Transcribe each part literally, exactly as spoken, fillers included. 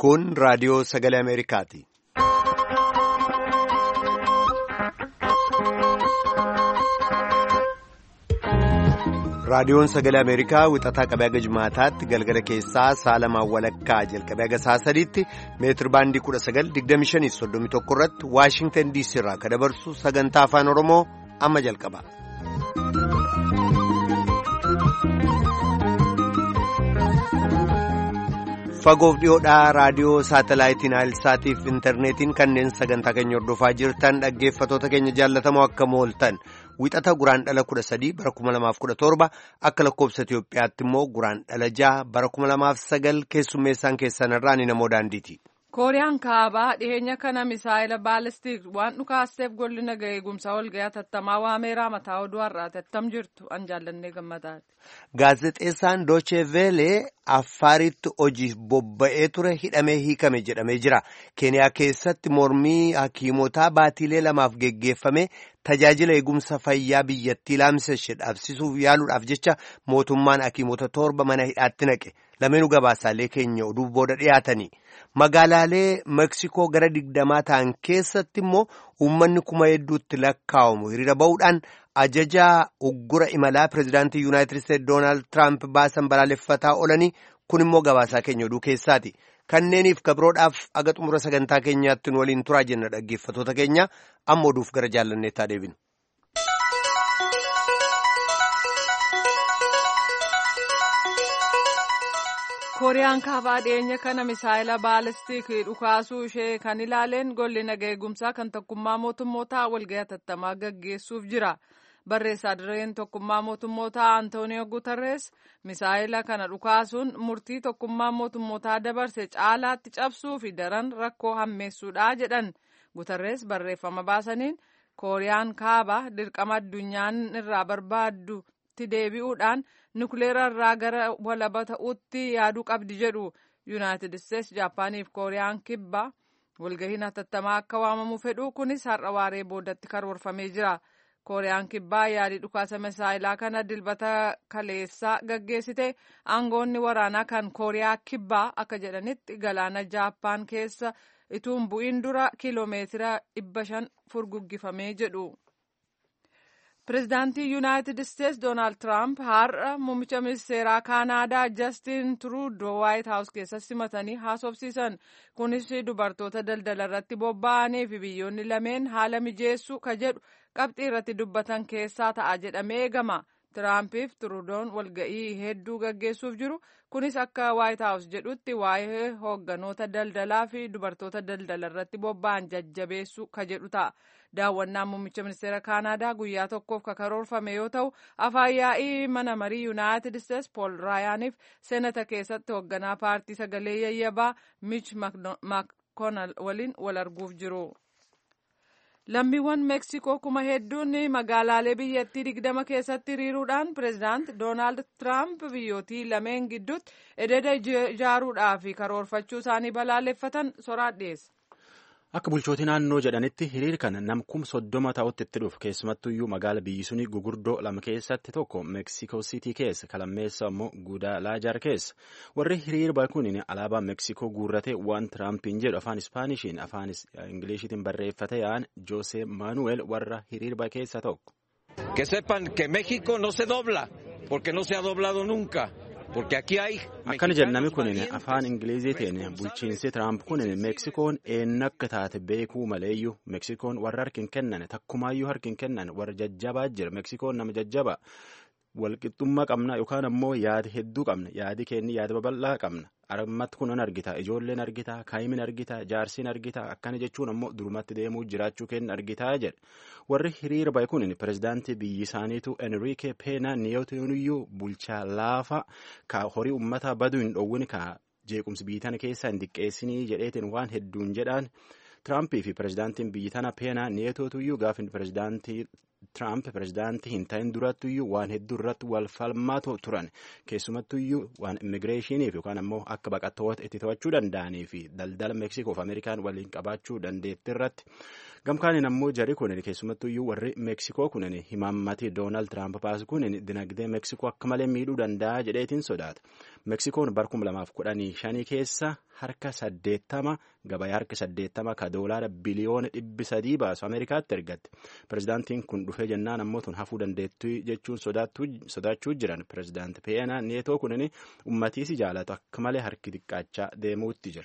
Kun raadiyoo sagalee Ameerikaati. Raadiyoon sagalee Ameerikaa wixataa qabee haga Jimaataatti galgala keessaa saalamaa walakkaa jalqabee haga sa'a sadiitti meetir baandii kudha sagal digdami shanii soddomii tokko irratti Waashingtan diisii irraa kan dabarsu sagantaa afaan Oromoo amma jalqaba. Fagoof dhiyoodhaa raadiyoo saatalaayitiin Aayilsaatiif intarneetiin kanneen sagantaa keenya hordofaa jirtan dhaggeeffatoota keenya jaallatamoo akka mooltan wixata guraandhala kudha sadii bara kuma lamaaf kudha torba akka lakkoobsa Itiyoophiyaatti immoo guraandhala jaha bara kuma lamaaf sagal keessummeessaan keessanirraa ni namoo daandiiti. Kooriyaan kaabaa dhiyeenya kana misaayila baalistiik waan dhukaasteef golli nagaa eegumsaa walga'ii hatattamaa waameeraa mataa oduu har'aati attam jirtu an jaallannee gammadaati. Gaazexeessaan Doochee Veelee Affaaritti hojiif bobba'ee ture hidhamee hiikame jedhamee jira. Keeniyaa keessatti mormii hakiimotaa baatiilee lamaaf geggeeffame tajaajila eegumsa fayyaa biyyattii laamseshe dhaabsisuuf yaaluudhaaf jecha mootummaan hakiimota torba mana hidhaatti naqe. Lameenuu gabaasaalee keenya oduu booda dhiyaatanii. Magaalaalee Meksikoo gara digdamaa ta'an keessatti immoo uummanni kuma hedduutti lakkaa'amu hiriira ba'uudhaan ajajaa uggura imalaa pireezidaantii Yuunaayitid Isteetsi Doonaald Tiraamp baasan balaaleffataa oolanii kun immoo gabaasaa keenya oduu keessaati. Kanneeniif kabroodhaaf aga xumura sagantaa keenyaatti nu waliin turaa jenna dhaggeeffatoota keenya amma oduuf gara jaallanneettaa deebinu. Kooriyaan kaabaa dhiyeenya kana misaayila baalistiik dhukaasuu ishee kan ilaaleen golli nagaa eegumsaa kan tokkummaa mootummootaa walga'ii hatattamaa gaggeessuuf jira. Barreessaa dirreen tokkummaa mootummootaa Antooniyoo Guutarrees misaayila kana dhukaasuun murtii tokkummaa mootummootaa dabarse caalaatti cabsuu fi daran rakkoo hammeessuudha jedhan. Guutarrees barreeffama baasaniin Kooriyaan kaabaa dirqama addunyaan irraa barbaaddutti deebi'uudhaan nukuleera irraa gara walaba ta'uutti yaaduu qabdi jedhu. Yuunaayitid Isteetsi, Jaappaanii fi Kooriyaan kibbaa walgahiin hatattamaa akka waamamu fedhu kunis har'a waaree boodatti karoorfamee jira. Kooriyaan kibbaa yaadii dhukaasa misaayilaa kana dilbata kaleessaa gaggeessite. Aangoonni waraanaa kan Kooriyaa kibbaa akka jedhanitti galaana Jaappaan keessa ituun bu'iin dura kiiloomeetira dhibba shan furguggifamee jedhu. Pireezidaantii Yuunaayitid Isteetsi Doonaald Tiraamp har'a muummicha ministeeraa Kaanaadaa Jastiin Truudoo Waayit Haawus keessatti simatanii haasofsiisan. Kunis dubartoota daldala irratti bobba'anii fi biyyoonni lameen haala mijeessuu ka jedhu qabxii irratti dubbatan keessaa ta'a jedhamee eegama. Tiraampiif Truudoon walga'ii hedduu gaggeessuuf jiru. Kunis akka Waayit Haawus jedhutti waa'ee hoogganoota daldalaa fi dubartoota daldala irratti bobba'an jajjabeessuu ka jedhu ta'a. Daawwannaan muummicha ministeera Kaanaadaa guyyaa tokkoof ka karoorfame yoo ta'u, afaan yaa'ii mana marii Yuunaayitid Isteetsi Pool Raayaaniif seenata keessatti hoogganaa paartii sagalee yayyabaa Mich Maakoonal waliin wal arguuf jiru. Lammiiwwan Meksikoo kuma hedduun magaalaalee biyyattii digdama keessatti hiriiruudhaan pireezidaant Doonaald Tiraamp biyyootii lameen gidduutti ededa ijaaruudhaaf karoorfachuu isaanii balaaleffatan soraat dhiyeessa. Akka bulchootii naannoo jedhanitti hiriir kana nam kum soddoma ta'utti itti dhufu keessumattuyyuu magaala biyyi suni gugurdoo lama keessatti tokko Meeksikoo Siitii keessa kalammeessa immoo Guadalajara keessa warri hiriir bakuun alaabaa Meeksikoo guurratee waan Tiraampiin jedhu afaan Ispaanishiin afaan Ingiliishiitiin barreeffate yaa'an Joose Maanuweel warra hiriir keessa tokko. Que sepan que México no se dobla porque no se ha doblado nunca. Akkana jennami kunin afaan Ingiliziitiin bulchiinsi Tiraamp kunin Meeksikoon eenyu akka taate beekuu maleeyyuu Meeksikoon warra harkin kennan takkumaayyuu harkin kennan warra jajjabaa jira. Meeksikoon nama jajjaba walqixxummaa qabna yookaan ammoo yaada hedduu qabna yaadi keenya yaada babal'aa qabna. Armatti kunan argita ijoolleen argita kaayimin argita jaarsiin argita akkana jechuun ammoo durumatti deemuu jiraachuu keenya argitaa jedha. Warri hiriira bahe kunin pireezidaantii biyyi isaaniitu Enrique Pena Nieto bulchaa laafa ka horii uummataa baduu hin dhowwin ka jeequmsi biyyi tana keessaa hin diqqeessinii jedheetiin waan hedduun jedhaan Tiraampii fi pireezidaantiin biyyi tana Pena Nietotuyyuu gaafa pireezidaantii Tiraamp pireezidaantii hin ta'in durattuyyuu waan hedduu irratti wal falmaatoo turan keessumattuyyuu waan immigireeshiniif yookaan ammoo akka baqattoota itti to'achuu danda'anii fi daldala Meeksikoo fi Ameerikaan waliin qabaachuu dandeetti irratti Gamkaaniin ammoo jari kunin keessumattuu iyyuu warri Meeksikoo kunin himaammati Doonaald Tiraamp baasu kunin dinagdee Meeksikoo akka malee miidhuu danda'a jedheetiin sodaata. Meeksikoon bara kuma lamaaf kudhanii shanii keessa harka saddeettama gabaa harka saddeettama ka doolaara biliyoona dhibbi sadii baasu Ameerikaatti ergatte. Pirezidaantiin kun dhufee jennaan ammoo tun hafuu dandeettu jechuun sodaachuu jiran. Pirezidaanti Peenaa Neetoo kunin ummatiisi jaalatu akka malee harki xiqqaachaa deemuutti jira.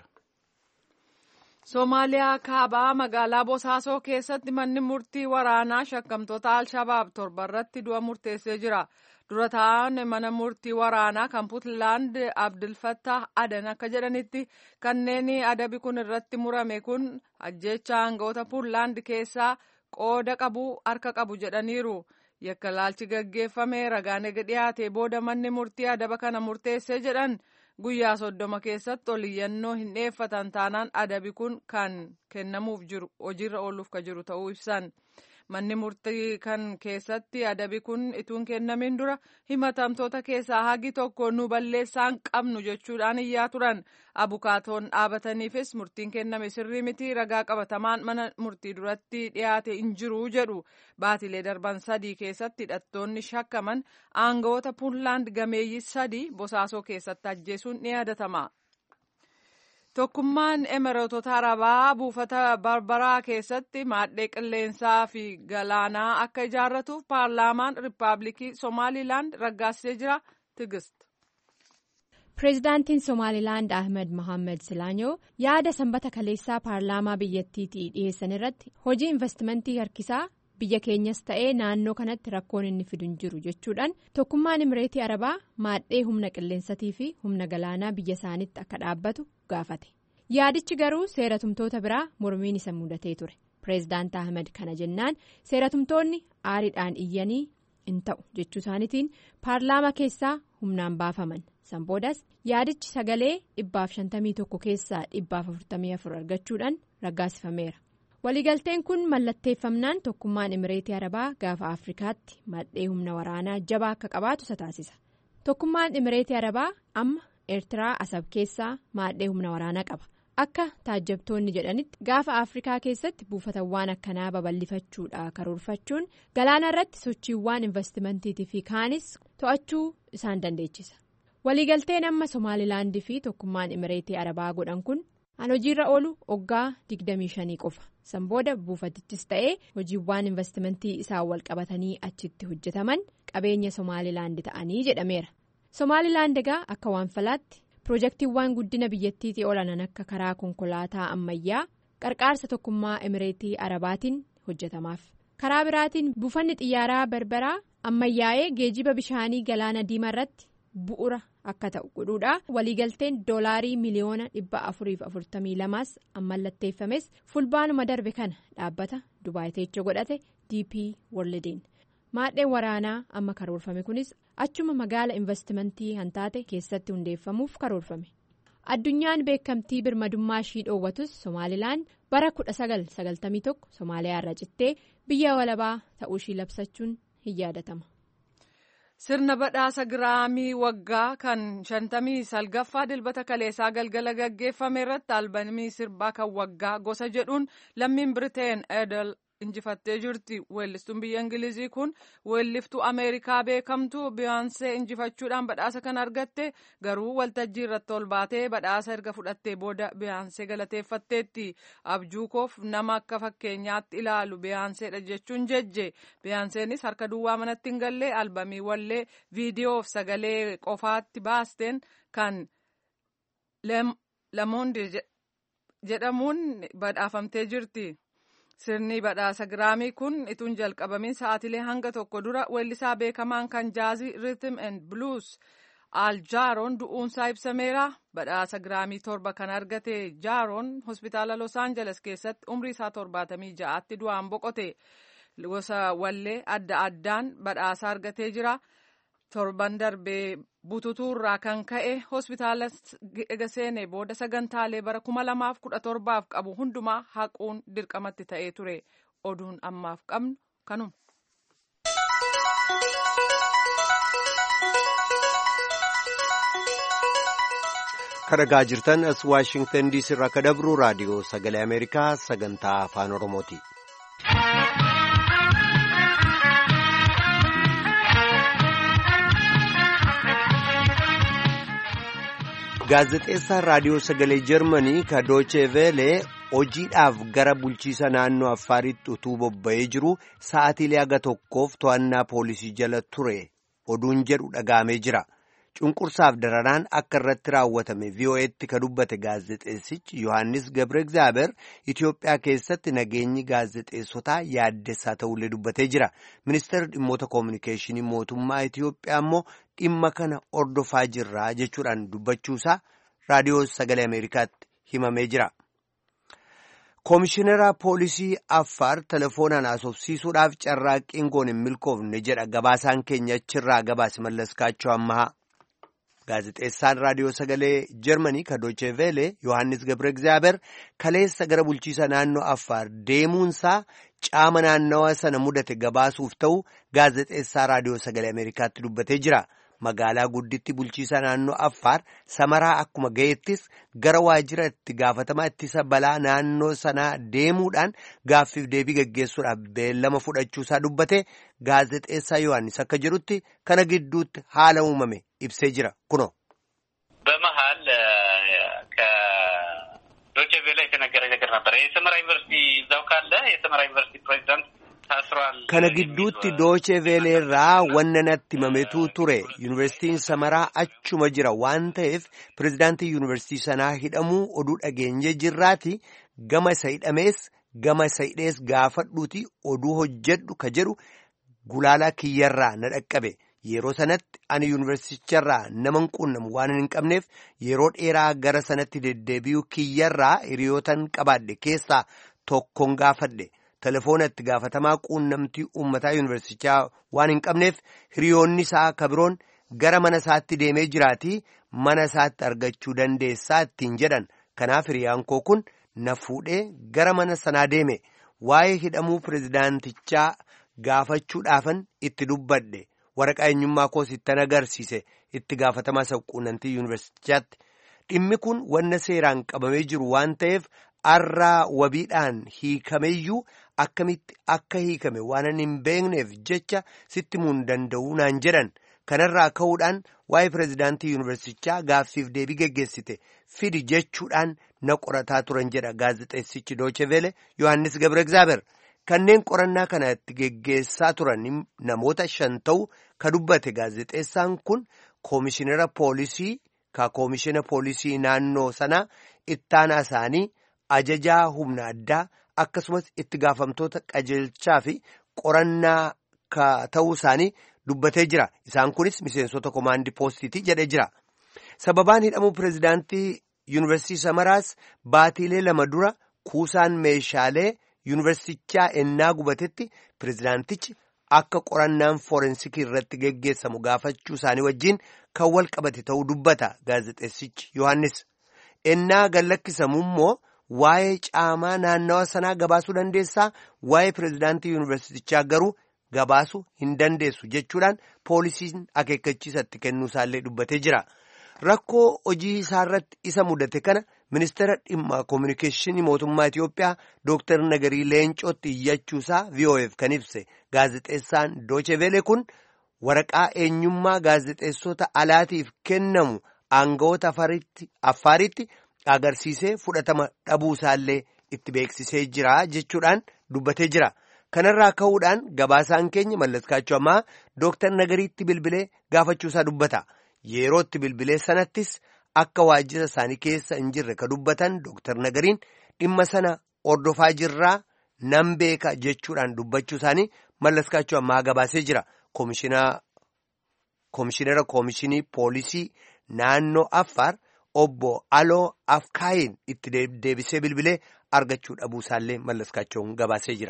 Somaaliyaa kaabaa magaalaa Bosaasoo keessatti manni murtii waraanaa shakkamtoota Alshabaab torba irratti du'a murteessee jira. Dura taa'an mana murtii waraanaa kan Puutlaand Abdulfattah Adan akka jedhanitti kanneen adabi kun irratti murame kun ajjeechaa aangawoota Puutlaand keessaa qooda qabu harka qabu jedhaniiru. Yakkalaalchi gaggeeffame ragaan ega dhiyaate booda manni murtii adaba kana murteessee jedhan. Guyyaa soddoma keessatti oliyyannoo hin dhiyeeffatan taanaan adabi kun kan kennamuuf jiru hojiirra ooluuf kan jiru ta'uu ibsan. Manni murtii kan keessatti adabi kun ituun kennamin dura himatamtoota keessaa hagi tokko nu balleessaan qabnu jechuudhaan iyyaa turan. Abukaatoon dhaabataniifis murtiin kenname sirrii miti ragaa qabatamaan mana murtii duratti dhiyaate hin jiru jedhu. Baatilee darban sadii keessatti hidhattoonni shakkaman aangawoota Puutlaand gameeyyii sadii Bosaasoo keessatti ajjeesuun ni yaadatama. Tokkummaan Emireetota Arabaa buufata Barbaraa keessatti maadhee qilleensaa fi galaanaa akka ijaarratuuf paarlaamaan Riippaabilikii Somaalilaand raggaasisee jira. Tigist. Pireezidaantiin Somaalilaand Ahmed Mohaammed Silaanyoo yaada sanbata kaleessaa paarlaamaa biyyattiitii dhiyeessan irratti hojii investimentii harkisaa biyya keenyas ta'ee naannoo kanatti rakkoon inni fidu hin jiru jechuudhaan tokkummaan Emireetii Arabaa maadhee humna qilleensatii fi humna galaanaa biyya isaaniitti akka dhaabbatu gaafate. Yaadichi garuu seeratumtoota biraa mormiin isa mudatee ture. Pireezidaant Ahmed kana jennaan seeratumtoonni aariidhaan iyyanii hin ta'u jechuu isaaniitiin paarlaamaa keessaa humnaan baafaman. San boodas yaadichi sagalee dhibbaaf shantamii tokko keessaa dhibbaaf afurtamii afur argachuudhaan raggaasifameera. Waliigalteen kun mallatteeffamnaan tokkummaan Emireetii Arabaa gaafa Afrikaatti maadhee humna waraanaa jabaa akka qabaatu isa taasisa. Tokkummaan Emireetii Arabaa amma Eertiraa Asab keessaa maadhee humna waraanaa qaba. Akka taajjabtoonni jedhanitti gaafa Afrikaa keessatti buufatawwan akkanaa babal'ifachuudhaa karoorfachuun galaana irratti sochiiwwan investimentiitii fi kaanis to'achuu isaan dandeechisa. Waliigalteen amma Somaalilaandii fi tokkummaan Emireetii Arabaa godhan kun an hojiirra oolu waggaa digdamii shanii qofa. San booda buufatichis ta'ee hojiiwwan investimentii isaan wal qabatanii achitti hojjetaman qabeenya Somaalilaand ta'anii jedhameera. Somaalilaand egaa akka waan falaatti piroojeektiiwwan guddina biyyattiitii olanan akka karaa konkolaataa ammayyaa qarqaarsa tokkummaa Emireetii Arabaatiin hojjetamaaf. Karaa biraatiin buufanni xiyyaaraa Barbaraa ammayyaa'ee geejiba bishaanii galaana diimaa irratti bu'uura akka ta'u godhuudha. Waliigalteen doolaarii miliyoona dhibba afuriif afurtamii lamaas ammallatteeffames fulbaanuma darbe kana dhaabbata Dubaayiteecha godhate D P Worldiin. Maadheen waraanaa amma karoorfame kunis achuma magaala investimentii hantaate keessatti hundeeffamuuf karoorfame. Addunyaan beekamtii birmadummaa ishii dhoowwatus Somaalilaand bara kudha sagal sagaltamii tokko Somaaliyaa irra cittee biyya walabaa ta'uu ishii labsachuun hin yaadatama. Sirna badhaasa giraamii waggaa kan shantamii salgaffaa dilbata kaleessaa galgala gaggeeffame irratti albamii sirbaa kan waggaa gosa jedhuun lammiin Biriteen Edel injifattee jirti. Weellistuun biyya Ingilizii kun weelliftuu Ameerikaa beekamtuu Biyaansee injifachuudhaan badhaasa kan argatte garuu waltajjii irratti ol baatee badhaasa erga fudhattee booda Biyaansee galateeffatteetti. Abjuukoof nama akka fakkeenyaatti ilaalu Biyaanseedha jechuun jejje. Biyaanseenis harka duwwaa manatti hin galle albamii wallee viidiyoof sagalee qofaatti baasteen kan Lamonde jedhamuun badhaafamtee jirti. Sirni badhaasa giraamii kun ituun jalqabamin sa'aatilee hanga tokko dura weellisaa beekamaan kan jaazii Rhythm and Blues Al Jaaroon du'uunsaa ibsameera. Badhaasa giraamii torba kan argate Jaaroon hospitaala Los Angeles keessatti umrii isaa torbaatamii ja'aatti du'aan boqote. Gosa wallee adda addaan badhaasa argatee jira. Torban darbee bututuurraa kan ka'e hospitaala ega seenee booda sagantaalee bara kuma lamaaf kudha torbaaf qabu hundumaa haquun dirqamatti ta'ee ture. Oduun ammaaf qabnu kanuma. Kan dhagaa jirtan as Waashingtan diisii irraa akka dabru raadiyoo sagalee Ameerikaa sagantaa afaan Oromooti. Gaazexeessaan raadiyoo sagalee Jarmanii ka Dooche Veelee hojiidhaaf gara bulchiisa naannoo Affaaritti utuu bobba'ee jiru sa'aatiilee haga tokkoof to'annaa poolisii jala ture oduun jedhu dhagaamee jira. Cunqursaaf dararaan akka irratti raawwatame V O E'tti ka dubbate gaazexeessichi Yohaannis Gabre Egzaabeer Itoophiyaa keessatti nageenyi gaazexeessotaa yaaddessaa ta'ullee dubbatee jira. Ministeerri dhimmoota koominikeeshinii mootummaa Itoophiyaa immoo dhimma kana ordofaa jirra jechuudhaan dubbachuusaa raadiyoo sagalee Ameerikaatti himamee jira. Koomishinara poolisii Affaar telefoonaan haasofsiisuudhaaf carraaqqiin goon hin milkoofne jedha gabaasaan keenya achirraa gabaase mallaskaachuu ammaa. Gaazexeessaan raadiyoo sagalee Jarmanii ka Dooche Veelee Yohaannis Gabre Egzaabeer kaleessa gara bulchiisa naannoo Affaar deemuunsaa caama naannawa sana mudate gabaasuuf ta'u gaazexeessaa raadiyoo sagalee Ameerikaatti dubbatee jira. Magaalaa gudditti bulchiisa naannoo Affaar Samaraa akkuma ga'eettis gara waajjira itti gaafatamaa ittisa balaa naannoo sanaa deemuudhaan gaaffiif deebii gaggeessuudhaaf beellama fudhachuusaa dubbate gaazexeessaa Yohaannis akka jedhutti kana gidduutti haala uumame ibsee jira kuno. በመሃል ከዶቼ ቬለ የተነገረ ነገር ነበር የሰመራ ዩኒቨርሲቲ እዛው ካለ የሰመራ ዩኒቨርሲቲ ፕሬዝዳንት ታስሯል kana gidduutti Dooche Veeleerraa wanna natti himametu ture yuunivarsiitiin Samaraa achuma jira waan ta'eef pirezidaantii yuunivarsiitii sanaa hidhamuu oduu dhageenye jirraati gama isa hidhamees gama isa hidhees gaafadhuuti oduu hojjedhu ka jedhu gulaalaa kiyyarraa na dhaqqabe. Yeroo sanatti ani yuunivarsiiticharraa nama hin quunnamu waan hin qabneef yeroo dheeraa gara sanatti deddeebi'uu kiyyarraa hiriyootan qabaadhe keessaa tokkoon gaafadhe. Telefoona itti gaafatamaa quunnamtii uummataa yuunivarsiitichaa waan hin qabneef hiriyoonni isaa kabiroon gara mana isaatti deemee jiraatii mana isaatti argachuu dandeessaa ittiin jedhan. Kanaaf hiriyaan koo kun na fuudhee gara mana sanaa deeme. Waa'ee hidhamuu pirezidaantichaa gaafachuudhaafan itti dubbadhe. Waraqaa eenyummaa koos ittan agarsiise itti gaafatamaa isa quunnamtii yuunivarsiitichaatti. Dhimmi kun wanna seeraan qabamee jiru waan ta'eef arraa wabiidhaan hiikameyyuu akkamitti akka hiikame waan hin beekneef jecha sitti muun danda'uu naan jedhan. Kanarraa ka'uudhaan waa'ee pirezidaantii yuunivarsiitichaa gaaffiif deebii geggeessite fidi jechuudhaan na qorataa turan jedha gaazexeessichi Dooche Veelee Yohaannis Gabre Egzaabeer. Kanneen qorannaa kana itti geggeessaa turan namoota shan ta'u ka dubbate gaazexeessaan kun koomishinara poolisii ka koomishina poolisii naannoo sanaa ittaanaa isaanii ajajaa humna addaa akkasumas itti gaafamtoota qajeelchaa fi qorannaa ka ta'uu isaanii dubbatee jira. Isaan kunis miseensota komaandii poostiitii jedhee jira. Sababaan hidhamuu pirezidaantii yuunivarsiitii Samaraas baatiilee lama dura kuusaan meeshaalee yuunivarsiitichaa ennaa gubatetti pirezidaantichi akka qorannaan forensikii irratti geggeessamu gaafachuu isaanii wajjin kan wal qabate ta'uu dubbata gaazexeessichi Yohaannis. Ennaa gallakkisamu immoo waa'ee caamaa naannawa sanaa gabaasuu dandeessaa waa'ee pirezidaantii yuunivarsiitichaa garuu gabaasuu hin dandeessu jechuudhaan poolisiin akeekkachiisa itti kennuu isaallee dubbatee jira. Rakkoo hojii isaarratti isa mudate kana ministeera dhimma koominikeeshinii mootummaa Itoophiyaa Dooktar Nagarii Leencootti iyyachuusaa V O E'f kan ibse gaazexeessaan Dooche Veelee kun waraqaa eenyummaa gaazexeessota alaatiif kennamu aangawoota Affaaritti agarsiisee fudhatama dhabuu isaallee itti beeksisee jira jechuudhaan dubbatee jira. Kanarraa ka'uudhaan gabaasaan keenya mallaskaachuu ammaa Dooktar Nagariitti bilbilee gaafachuusaa dubbata. Yeroo itti bilbilee sanattis akka waajjira isaanii keessa hin jirre ka dubbatan Dooktar Nagariin dhimma sana ordofaa jirraa nan beeka jechuudhaan dubbachuu isaanii mallaskaachuu ammaa gabaasee jira. Koomishinara koomishinii poolisii naannoo Affaar obbo Aloo Afkaayin itti deebisee bilbilee argachuu dhabuu isaallee mallaskaachuun gabaasee jira.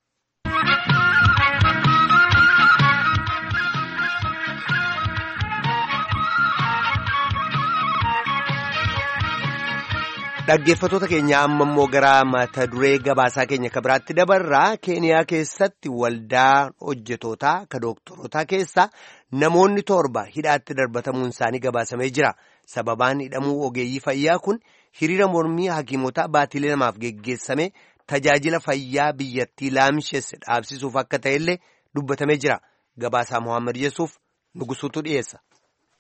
Dhaggeeffattoota keenya amma immoo gara mata duree gabaasaa keenya ka biraatti dabarraa Keeniyaa keessatti waldaa hojjetootaa ka dooktorotaa keessaa namoonni torba hidhaatti darbatamuun isaanii gabaasamee jira. Sababaan hidhamuu ogeeyyii fayyaa kun hiriira mormii hakiimotaa baatilee namaaf geggeessame tajaajila fayyaa biyyattii laamsheesse dhaabsisuuf akka ta'ellee dubbatamee jira. Gabaasaa Mohaammed Yesuuf nugusuutu dhiyeessa.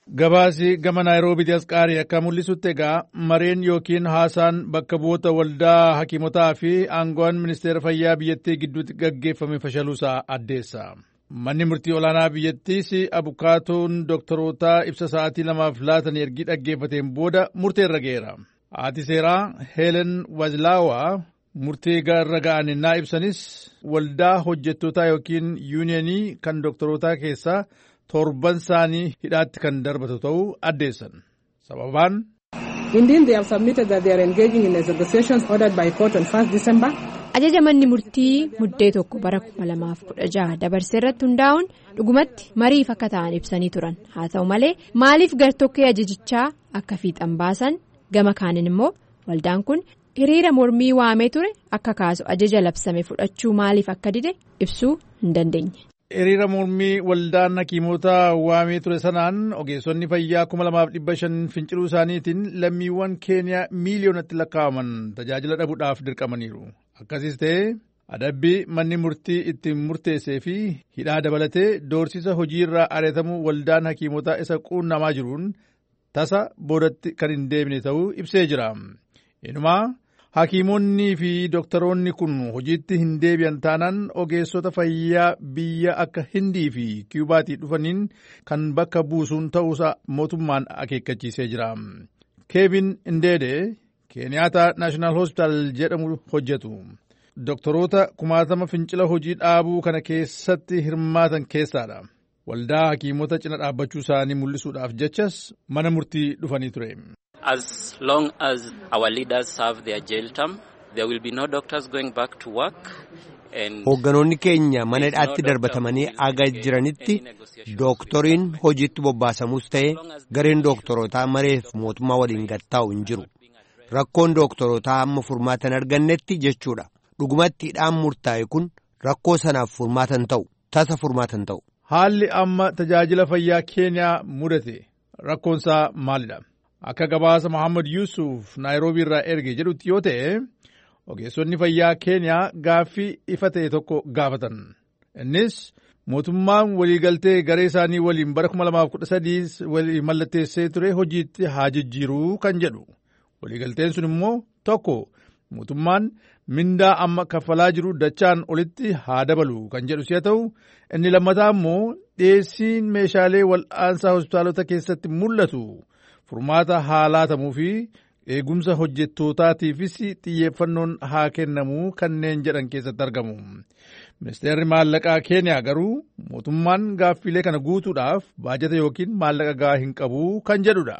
Gabaasi gama Naayiroobiitti as qaarii akka mul'isutti egaa mareen yookiin haasaan bakka bu'oota waldaa hakiimotaa fi aangoon ministeera fayyaa biyyattii gidduutti gaggeeffame fashaluusaa addeessa. Manni murtii olaanaa biyyattiis abukaatoon dooktorootaa ibsa sa'aatii lamaaf laatan ergi dhaggeeffateen booda murteerra ga'eera. Haati seeraa Heelen Wazlaawaa murtee irra ga'an naa ibsanis waldaa hojjettootaa yookiin yuuniyanii kan dooktorootaa keessaa torban isaanii hidhaatti kan darbatu ta'uu addeessan. Sababaan Indeed, they have submitted that they are engaging in negotiations ordered by court on first December. Ajaja manni murtii muddee tokko bara kuma lamaaf kudha jaha dabarsee irratti hundaa'uun dhugumatti mariif akka ta'an ibsanii turan. Haa ta'u malee maaliif gartokkee ajajichaa akka fiixan baasan gama kaaniin immoo waldaan kun hiriira mormii waamee ture akka kaasu ajaja labsame fudhachuu maaliif akka dide ibsuu hin dandeenye. Hiriira mormii waldaan hakiimotaa waamee ture sanaan ogeessonni fayyaa kuma lamaaf dhibba shan finciluu isaaniitiin lammiiwwan keeniyaa miiliyoonatti lakkaa'aman tajaajila dhabuudhaaf dirqamaniiru. Akkasiis ta'ee adabbii manni murtii ittiin murteessee fi hidhaa dabalatee doorsisa hojiirraa ari'atamuu waldaan hakiimotaa isa quunnamaa jiruun tasa boodatti kan hin deebine ta'uu ibsee jira. Inumaa hakiimonni fi dooktaroonni kun hojiitti hin deebi'an taanaan ogeessota fayyaa biyya akka Hindii fi Kiyubaatii dhufaniin kan bakka buusuun ta'uusaa mootummaan akeekkachiisee jira. Keevin Indeede Keeniyaata Naashinaal Hospitaal jedhamu hojjetu. Doktoroota kumaatama fincila hojii dhaabuu kana keessatti hirmaatan keessaadha. Waldaa hakiimota cina dhaabbachuu isaanii mul'isuudhaaf jechas mana murtii dhufanii ture. As long as our leaders serve their jail term, there will be no doctors going back to work. Hoogganoonni keenya mana hidhaatti darbatamanii aga jiranitti dooktoriin hojiitti bobbaasamus ta'e gareen dooktorootaa mareef mootummaa waliin gattaa'u hin jiru. Rakkoon dooktorootaa amma furmaatan argannetti jechuudha. Dhugumatti hidhaan murtaa'e kun rakkoo sanaaf furmaatan ta'u, tasa furmaatan ta'u. Haalli amma tajaajila fayyaa Keeniyaa mudate rakkoonsaa maalidha? Akka gabaasa Muhammad Yusuf Naayiroobii irraa erge jedhutti yoo ta'e, ogeessonni fayyaa Keeniyaa gaaffii ifa ta'e tokko gaafatan. Innis mootummaan waliigaltee garee isaanii waliin bara kuma lamaaf kudha sadii walii mallatteessee ture hojiitti haa jijjiiruu kan jedhu. Waliigalteen sun immoo tokko mootummaan mindaa amma kaffalaa jiru dachaan olitti haa dabalu kan jedhu si'a ta'u, inni lammataa immoo dhiyeessiin meeshaalee wal'aansaa hospitaalota keessatti mul'atu furmaata haa laatamuu fi eegumsa hojjettootaatiifis xiyyeeffannoon haa kennamuu kanneen jedhan keessatti argamu. Ministeerri maallaqaa Keeniyaa garuu mootummaan gaaffiilee kana guutuudhaaf baajata yookiin maallaqa gahaa hin qabu kan jedhudha.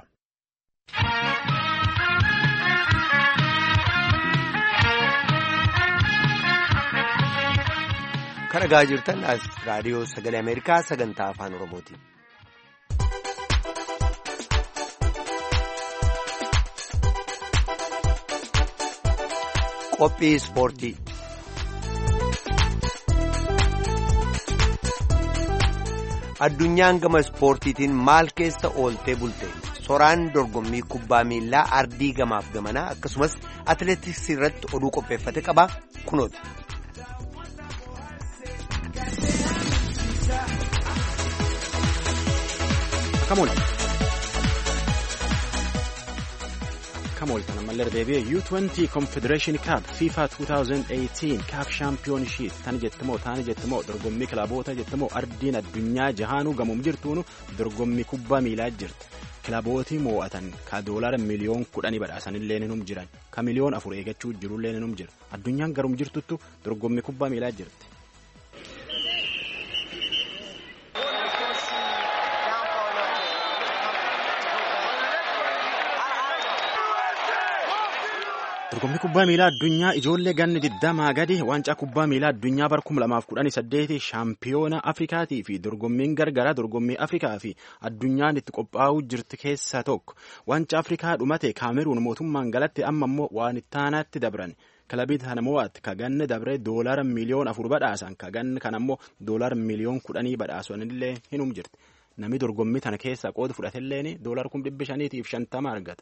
Kan dhagaa jirtan as raadiyoo sagalee Ameerikaa sagantaa afaan Oromooti. Qophii ispoortii. Addunyaan gama ispoortiitiin maal keessa ooltee bulte? Soraan dorgommii kubbaa miilaa ardii gamaaf gamanaa akkasumas atileetiksii irratti oduu qopheeffate qaba kunooti. Kamooltan ammallee deebi'ee U twenty Confederation Cup FIFA twenty eighteen Cup Championship tan jettimoo taani jettimoo dorgommii kilaboota jettimoo ardiin addunyaa jahaanuu gamuum jirtuunu dorgommii kubbaa miilaa jirti. Kilabootii moo'atan ka doolaara miliyoon kudhanii badhaasanillee ninum jiran ka miliyoon afur eegachuu jirullee ninum jira. Addunyaan garum jirtuttu dorgommii kubbaa miilaa jirti. Dorgommii kubbaa miilaa addunyaa ijoollee ganni digdamaa gadi waancaa kubbaa miilaa addunyaa bara kuma lamaaf kudhanii saddeeti shaampiyoona Afrikaatii fi dorgommiin gargaraa dorgommii Afrikaa fi addunyaan itti qophaa'uu jirti keessaa tokko. Waancaa Afrikaa dhumate Kaameruun mootummaan galatti amma immoo waan ittaanaatti dabran. Kilabii kana moo'atti ka ganni dabre doolaara miliyoon afur badhaasan ka ganni kana immoo doolaara miliyoon kudhanii badhaasanillee hinum jirti. Namni dorgommii tana keessaa qooda fudhatelleen doolaara kuma dhibba shaniitiif shantama argata.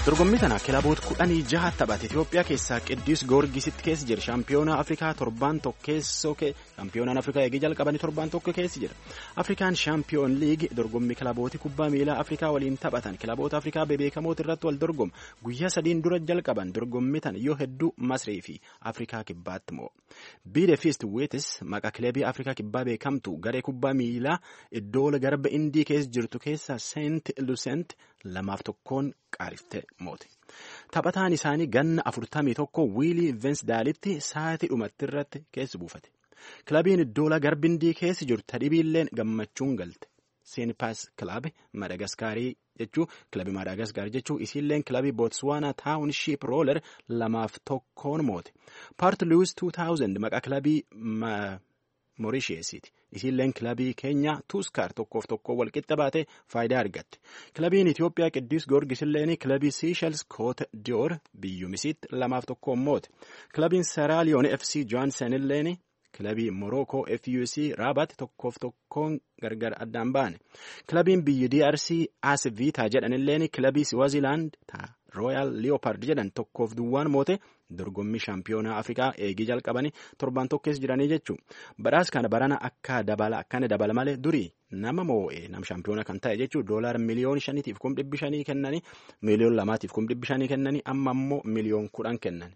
Dorgommii tana kilaboota kudhanii jaha taphate Itoophiyaa keessaa Qiddus Goorgisitti keessa jira. Shaampiyoonaa Afrikaa torban tokkeessoo shaampiyoonaan Afrikaa eegee jalqabanii torban tokko keessa jira. Afrikaan Shaampiyoon Liigi dorgommii kilabooti kubbaa miilaa Afrikaa waliin taphatan kilaboota Afrikaa bebeekamoota irratti wal dorgomu guyyaa sadiin dura jalqaban dorgommii tana yoo hedduu Masrii fi Afrikaa kibbaatti moo. Bide Fist Weetis maqaa kilabii Afrikaa kibbaa beekamtu garee kubbaa miilaa iddoo garba Indii keessa jirtu keessa Saint Lucent lamaaf tokkoon qaariftee moote. Taphataan isaanii ganna afurtamii tokko Wiilii Vensdaalitti sa'aatii dhumatti irratti keessa buufate. Kilabiin iddoo garba Indii keessa jirtu tadhibiilleen gammachuun galte. Seenpaas kilabii Madagaskaarii jechuu kilabii Madagaskaar jechuu isiilleen kilabii Botswana Township Roller lamaaf tokkoon moote. Part Louis two thousand maqaa kilabii Moorisheesiiti. Isiilleen kilabii Keenyaa Tuuskaar tokkoof tokko walqixa baatee faayidaa argatte. Kilabiin Itoophiyaa Qiddus Goorgisilleen kilabii Seashels Côte d'Or biyyumisiitti lamaaf tokkoon moote. Kilabiin Seraaliyoon F C Johansenilleen kilabii Morocco F U C Rabat tokkoof tokkoon gargar addaan baane. Kilabiin biyyi D R C As Vita jedhanilleen kilabii Swaziland Royal Leopard jedhan tokkoof duwwaan moote. Dorgommii shaampiyoonaa Afrikaa eegii jalqabanii torban tokkees jiranii jechuun badhaasa kana barana akka dabala akkana dabala malee durii nama moo'ee nam shaampiyoona kan ta'e jechuun doolaara miliyoon shaniitiif kum dhibbi shanii kennanii miliyoon lamaatiif kum dhibbi shanii kennanii amma immoo miliyoon kudhan kennan.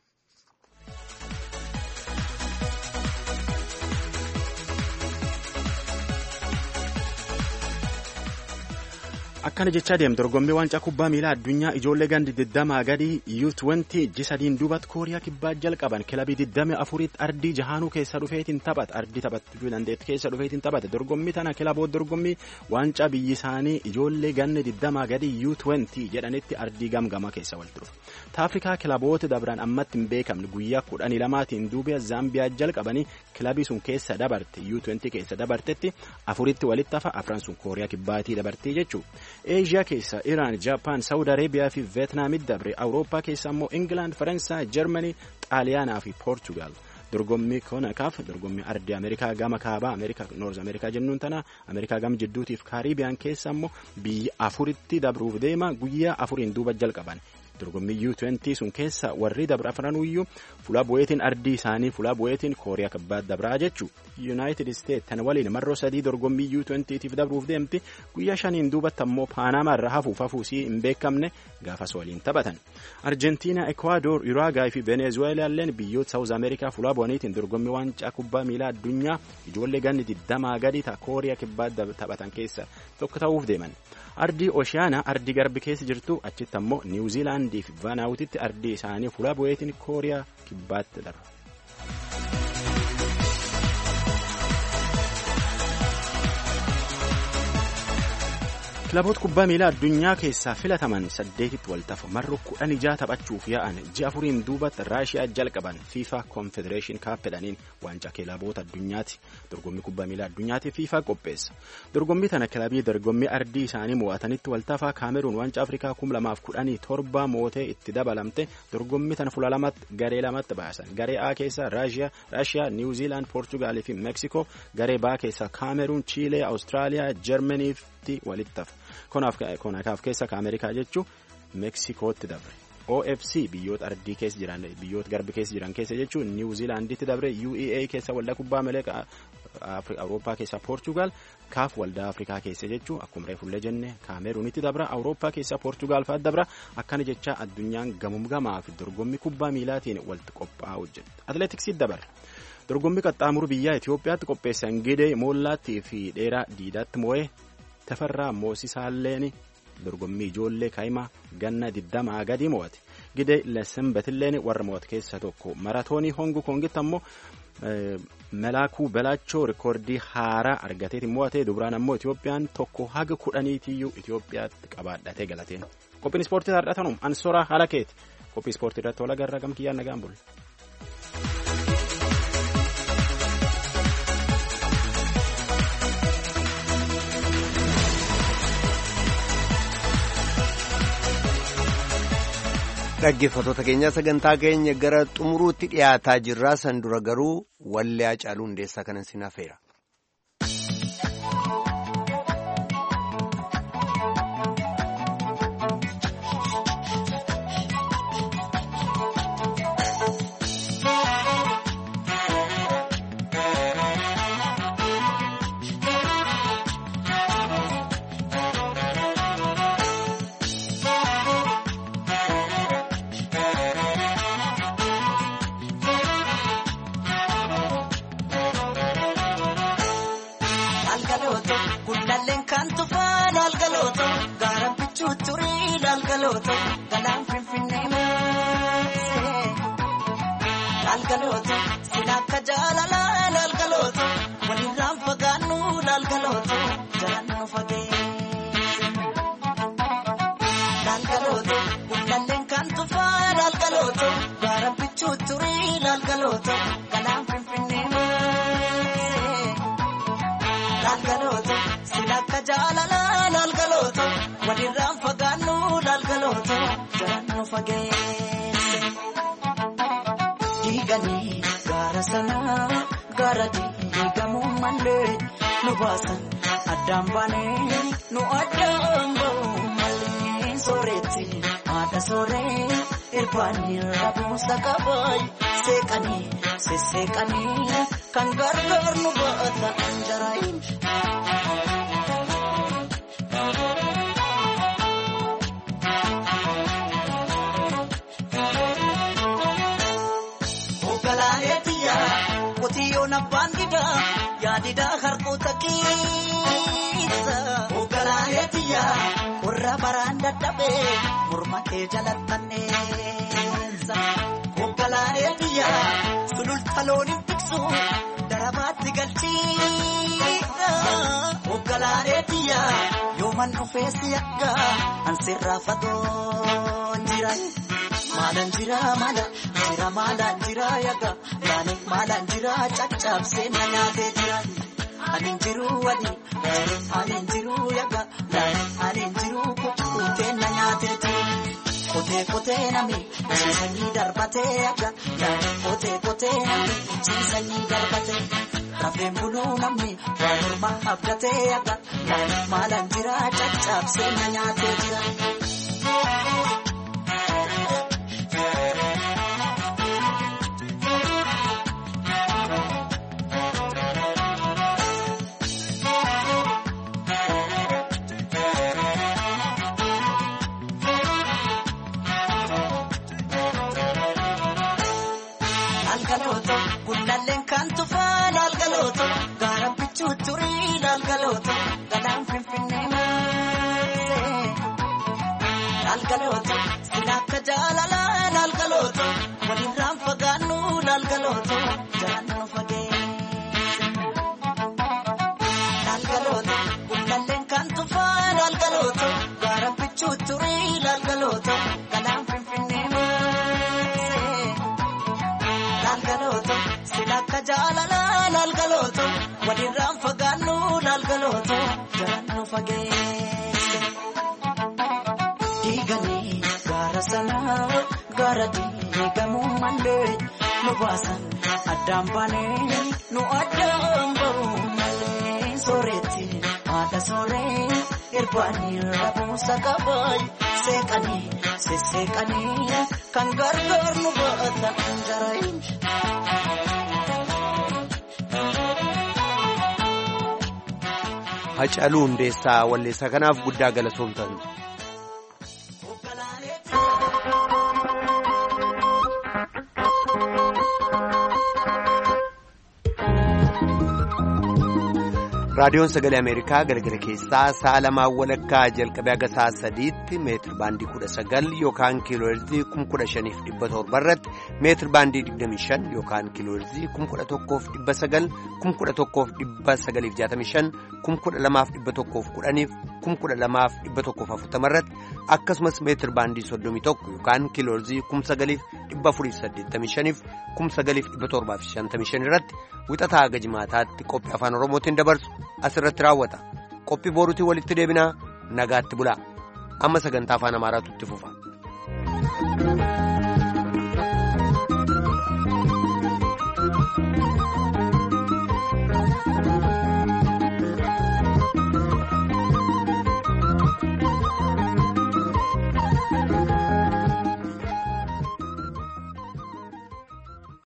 Akkana jechaa deemu dorgommii waancaa kubbaa miilaa addunyaa ijoollee gandi digdamaa gadi U twenty ji sadiin duubatti Kooriyaa kibbaa jalqaban kilabii digdamii afuritti ardii jahaanuu keessa dhufeetiin taphata ardii taphachuu dandeetti keessa dhufeetiin taphata dorgommii tana kilaboota dorgommii waancaa biyyi isaanii ijoollee ganni digdamaa gadi U twenty jedhanitti ardii gamgamaa keessa walitti dhufu. Taafrikaa kilaboota dabran ammatti hin beekamne guyyaa kudhanii lamaatiin duuba Zaambiyaa jalqabanii kilabii sun keessa dabarte U twenty keessa dabartetti afuritti walitti hafa afran sun Kooriyaa kibbaatii dabartee jechuudha. Eeshiyaa keessa Iraan, Jaapaan, Saawud Areebiyaa fi Veetnaamitti dabre. Awurooppaa keessa immoo Ingilaand, Faransaay, Jarmanii, Xaaliyaanaa fi Poorchugaal. Dorgommii konakaaf dorgommii ardii Ameerikaa gama kaabaa Ameerikaa Noorz Ameerikaa jennuun tana Ameerikaa gama jidduutiif Kaariibiyaan keessa immoo biyya afuritti dabruuf deema guyyaa afuriin duuba jalqaban. Dorgommii U twenty sun keessa warri dabra afranuyyuu fuula bu'eetiin ardii isaanii fuula bu'eetiin Kooriyaa kibbaa dabraa jechuu. United States tan waliin marroo sadii dorgommii U twenty tiif dabruuf deemti guyyaa shaniin duubatti ammoo Paanamaa irraa hafuuf hafuusii hin beekamne gaafas waliin taphatan. Arjentiina, Ecuador, Uruguay fi Venezuelaalleen biyyoota Saawuz Ameerikaa fuula bu'aniitiin dorgommii waancaa kubbaa miilaa addunyaa ijoollee ganni digdamaa gadi ta Kooriyaa kibbaa taphatan keessa tokko ta'uuf deeman. Ardii Ooshiyaanaa ardii garbi keessa jirtu achitti ammoo Niwuziilaandii fi Vaanaawutitti ardii isaanii fuula bu'eetiin Kooriyaa kibbaatti darba. Kilaboota kubbaa miilaa addunyaa keessaa filataman saddeetitti waltafa marroo kudhan ijaa taphachuuf yaa'an ji'a afuriin duubatti Raashiyaa jalqaban FIFA Confederation Cup jedhaniin waancaa kilaboota addunyaati. Dorgommii kubbaa miilaa addunyaati FIFA qopheessa. Dorgommii tana kilabii dorgommii ardii isaanii mo'atanitti waltafa Kaameruun waancaa Afrikaa kum lamaaf kudhanii torba mootee itti dabalamte dorgommii tana fuula lamatti garee lamatti baasan. Garee A keessa Raashiyaa, Raashiyaa, Niwuziilaand, Poorchugaalii fi Meeksikoo, garee B keessa Kaameruun, Chiilee, Awustiraaliyaa, Jarmanii fi walitti hafa. Konakaaf keessa ka Ameerikaa jechuun Meeksikootti dabre. O F C biyyoota ardii keessa jiran biyyoota garbi keessa jiran keessa jechuun Niwuziilaanditti dabre. U E A keessa waldaa kubbaa miilaa Awurooppaa keessa Poorchugaal. Kaaf waldaa Afrikaa keessa jechuun akkuma reefullee jenne Kaameruunitti dabra. Awurooppaa keessa Poorchugaal fa'aa dabra. Akkana jecha addunyaan gamumgamaa fi dorgommii kubbaa miilaatiin walitti qophaa'u jedha. Atileetiksitti dabarra. Dorgommii qaxxaamuru biyyaa Itoophiyaatti qopheessan Gidee Moollaattii fi Dheeraa Diidaatti moo'ee. Tafarraa Moosisaalleen dorgommii ijoollee kaa'imaa ganna digdamaa gadi mo'ate. Gidee Lesenbetilleen warra mo'ate keessa tokko. Maratoonii Hongu Kongitti ammoo Melaakuu Belaachoo rikoordii haaraa argateeti mo'ate. Dubraan ammoo Itoophiyaan tokko haga kudhaniitiyyuu Itoophiyaatti qabaadhatee galateen. Qophiin ispoortii har'atanum Ansoraa haala keeti. Qophii ispoortii irratti wal agarra gamkiyyaan nagaan bulle. Dhaggeeffattoota keenya sagantaa keenya gara xumuruutti dhiyaataa jirra. San dura garuu wallee Hacaaluu Hundeessaa kanan sin hafeera. Lalgalooto silakka jaalala lalgalooto walirraan fagaannu lalgalooto jalaan nu fageesse. Lalgalooto gullalleen kan tufaa lalgalooto gaara bichuu turii lalgalooto galaan finfinnee maasee. Lalgalooto silakka jaalala lalgalooto walirraan fagaannu lalgalooto jalaan nu fageesse. Diiganii gaara sanaa gaara diigamuu malee nu baasan addaan baanee nu addaan ba'uu malee sooretti haadha sooree irbaanii rabuusa qabay seeqanii sesseeqanii kan gargaar nu baata anjaraayin. Kotiyoon abbaan gidaa yaadidaa harkoota keessa. Ogalaalee biyyaa warra baraan dadhabee morma kee jalattanneessa. Ogalaalee biyyaa sululta looniin tiksu darabaatti galchiidha. Ogalaalee biyyaa yooman dhufeessi akka ansirraa fagoo jira. Maalaan jira maala jira maalaan jira yaga yaani maalaan jira caccabsee na nyaatee jira. Ani jiru wali ani jiru yaga yaani ani jiru kutee na nyaatee jira. Kotee kotee nami ciisanii darbatee yaga yaani kotee kotee nami ciisanii darbatee. Rafeen buluu namni waan morma abdatee yaga yaani maalaan jira caccabsee na nyaatee jira. Lalgalooto gullalleen kan tufaa lalgalooto gaara bichuu turii lalgalooto galaan finfinnee maasee. Lalgalooto silakka jaalala lalgalooto walirraan fagaannu lalgalooto jalaan nu fageesse. Lalgalooto gullalleen kan tufaa lalgalooto gaara bichuu turii lalgalooto galaan finfinnee maasee. Lalgalooto silakka jaalala lalgalooto walirraan fagaannu lalgalooto jalaan nu fageesse. Diiganii gaara sanaa gaara diigamuu malee nu baasan addaan baanee nu addaan ba'uu malee sooretti haadha sooree irbaanii rabuusa qabay seeqanii sesseeqanii kan gargaar nu baata anjaraayin. Hacaaluu Hundeessaa walleessaa kanaaf guddaa galatoomtan. raadiyoon sagalee ameerikaa galgala keessaa sa'a lamaan walakkaa jalqabee haga sa'a sadiitti meetir baandii kudha sagal yookaan kiilooherzii kuma kudha shaniif dhibba torba irratti meetir baandii digdamii shan yookaan kiilooherzii kuma kudha tokkoof dhibba sagal kuma kudha tokkoof dhibba sagaliif jaatamii shan kuma kudha lamaaf dhibba tokkoof kudhaniif kuma kudha lamaaf dhibba tokkoof afurtama irratti akkasumas meetir baandii soddomii tokko yookaan kiilooherzii kuma sagaliif dhibba afuriif saddeettamii shaniif kuma sagaliif dhibba torbaaf shantamii shan irratti wixataa haga jimaataatti qophii afaan oromootiin dabarsu asirratti raawwata qophii boruutii walitti deebinaa nagaatti bulaa amma sagantaa afaan amaaraatu itti fufa.